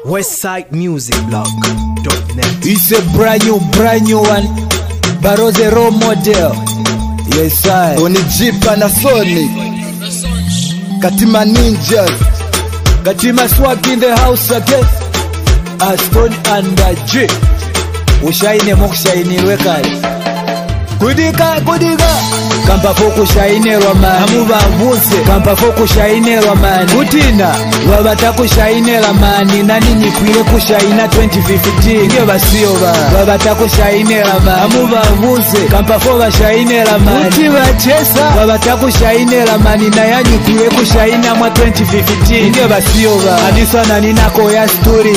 westsidemusicblog.net. It's a brand new one. Baro's a role model. Yes, I. Onijipa na Sony Katima Ninjas Katima Swag in the house again. Aston and J. Ushaine mokushaini wekali. Kudiga Kampa foku shaine romani Amuba vuse Kampa foku shaine romani Kutina Wabata kushaine ramani Nani nikwile kushaina 2015 Nge basioba Wabata kushaine ramani Amuba vuse Kampa foku shaine ramani Kutiwa chesa Wabata kushaine ramani Na ya nikwile kushaina mwa 2015 Nge basioba Anisa nanina koya story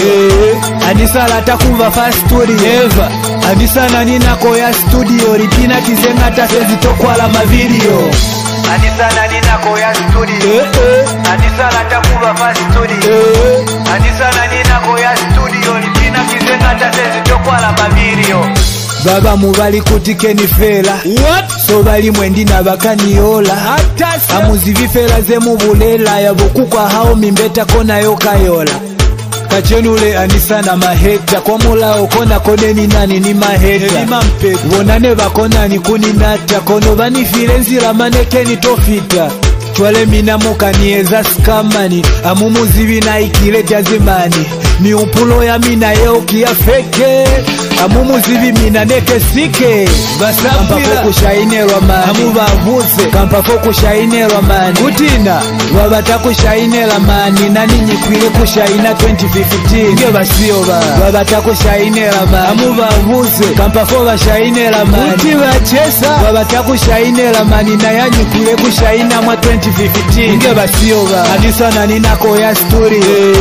Anisa lata kuva fast story Eva Anisa nanina koya studio Ripina kizenga tasezi tokwala mavideo Anisa nanina koya studio Anisa lata kuva fast studio Anisa nanina koya studio Ripina kizenga tasezi tokwala mavideo Baba mubali kutike ni fela What? So bali mwendi na bakaniola Amuzivi fela ze mubulela Yabokukwa hao mimbeta kona yokayola Kachenule Anisa na maheta Kwa mula okona kone ni nani ni maheta Wonane bakona ni kuninata Kono bani firenzi ramaneke ni tofita Chwale mina muka nieza skamani Amumuzivi na ikile jazimani Ni upulo ya mina yeo kia feke Amumuzivi mina neke sike Kampa foku shaine romani Amuba vuse Kampa foku shaine romani Kutina Wabata kushaine ramani Nani nyikwile kushaina 2015 Nge basioba Wabata kushaine ramani Amuba vuse Kampa foku shaine ramani Kutiwa chesa Wabata kushaine ramani Na ya nyikwile kushaina mwa 2015 Nge basioba Anisa nanina koya story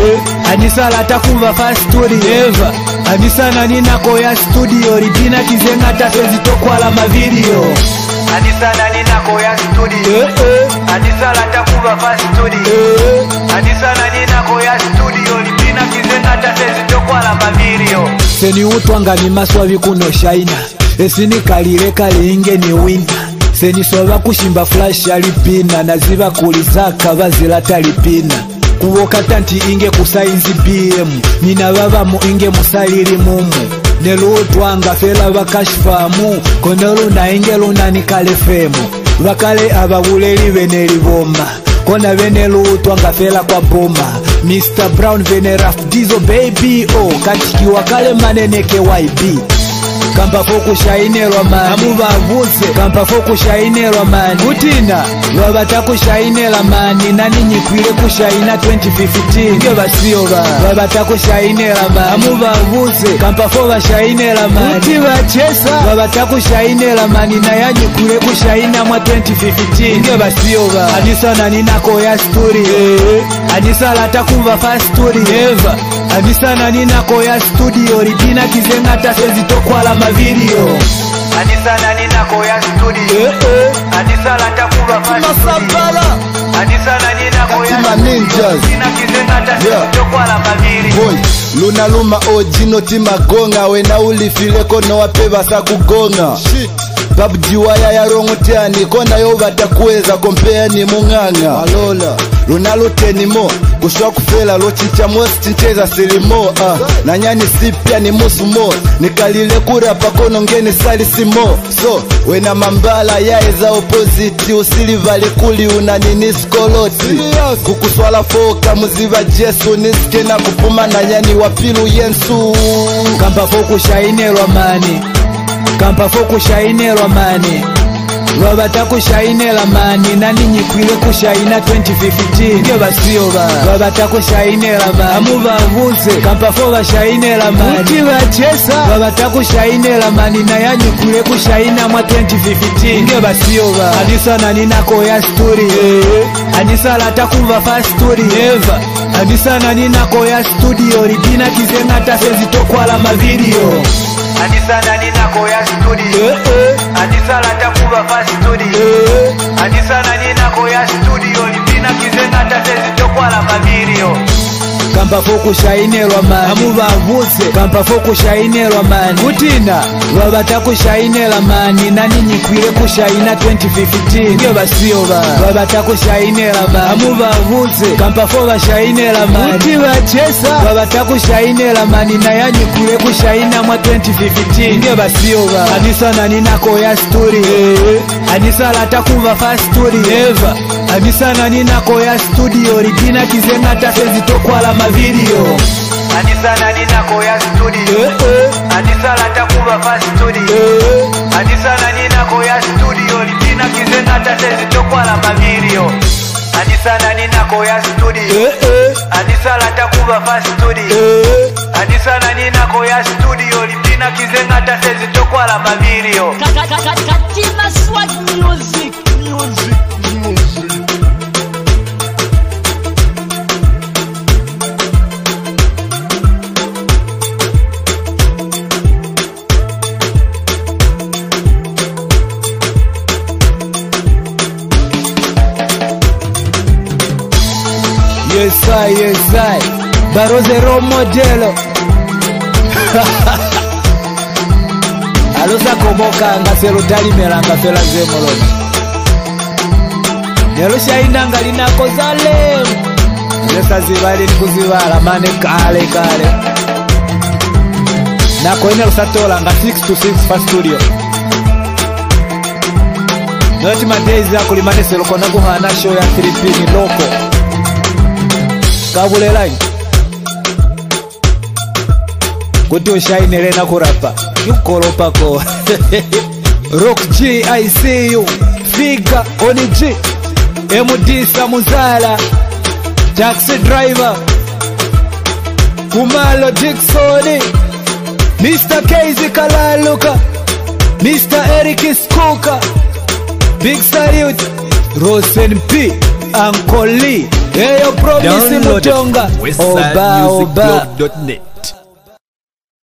Anisa lata kuva fast story Eva Anisa nanina koya studio Ripina kizenga tasezi tokwala mavideo Anisa nanina koya studio Anisa lata kuva fast studio Anisa nanina koya studio Ripina kizenga tasezi tokwala mavideo Seni utwanga ni maswavi kuno shaina Esini kalire inge ni winter Seni soba kushimba flash alipina Naziba kulizaka bazila talipina Kuwoka tanti inge kusainzi BM Nina baba mu inge musaliri mumu Nelutwanga fela bakashfamu Konolu na inge luna nikale femu Wakale ababuleli veneli bomba Kona venelutwanga fela kwa bomba Mr. Brown vene Raf Dizo baby oh Katiki wakale maneneke YB Kampa foku shaine romani Amuba vuse Kampa foku shaine romani Kutina Wabata kushaine ramani Nani nyikwile kushaina 2015 Nge basioba Wabata kushaine ramani Amuba vuse Kampa foku shaine ramani Kutiwa chesa Wabata kushaine ramani Na ya nyikwile kushaina mwa 2015 Nge basioba Anisa nanina koya story Anisa lata kuva fast story Eva Anisa nanina koya studio Ripina kizenga tasezi tokwala mavideo Anisa nanina koya studio Anisa lata kuva fast studio Anisa nanina koya Katima Ninjas Ripina kizenga tasezi tokwala mavideo Boy Luna luma ojino timagonga Wena ulifile kono wapeba sa kugonga Shit Babu jiwaya ya rongo tiani Kona yo batakuweza kompea ni munganga Alola Luna luteni mo Kushwa kufela lochicha mosi tincheza silimo Nanyani sipia ni musu mo Nikalile kurapa kono ngeni salisi mo So wena mambala ya eza opposite Usilivali kuli unanini skoloti Kukuswala foka muziva jesu Niske na kupuma nanyani wapilu yensu Kampa foku shaine romani Kampa foku shaine romani Wabata kushaine ramani Nani nyikwile kushaina 2015 Nge basioba Wabata kushaine ramani Amuba vuse Kampa foku shaine ramani Kutiwa chesa Wabata kushaine ramani Na ya nyikwile kushaina mwa 2015 Nge basioba Anisa nanina koya story Anisa lata kuva fast story Eva Anisa nanina koya studio Ripina kizenga tasezi tokwala mavideo Anisa nanina koya studio Anisa lata kuva fast studio Anisa nanina koya studio Ripina kizenga tasezi tokwala mavideo kampa foku shainelwa mani amubavuze kampa foku shainelwa mani kutina babata kushainela mani nani nyikwire kushaina 2015 nge basiyoba babata kushainela mani amubavuze kampa fo bashainela mani kuti bachesa babata kushainela mani na yanyikwire kushaina mwa 2015 nge basiyoba anisa nani nako ya story anisa lata kuva fast story eva anisa nani nako ya studio ligina kizenga tasezi tokwala mavideo anisa nani nako ya studio anisa lata kuva fast studio anisa nani nako ya studio ligina kizenga tasezi tokwala mavideo anisa nani nako ya studio anisa lata kuva fast studio anisa nani nako ya studio ligina kizenga tasezi tokwala mavideo Katima Swag Music. Yes I Baroze role modelo Alosa komoka nga serutali melanga fela zemolona Nerusha inanga linako zalem Nesa zivali nikuzibala mane kale Nako ene rusatola nga 6 to 6 fa studio Noti madezi yako limane selokona kuhana show ya 3P ni loko Kabule line kuti ushainele na kurapa yukolopako Rock G I see you Fika Oni G MD Samuzala Taxi driver Kumalo Dixoni Mr. Casey Kalaluka Mr. Eric Skuka Big salute Rosen P Uncle Lee Eyo promise Mutonga Oba westsidemusicblog.net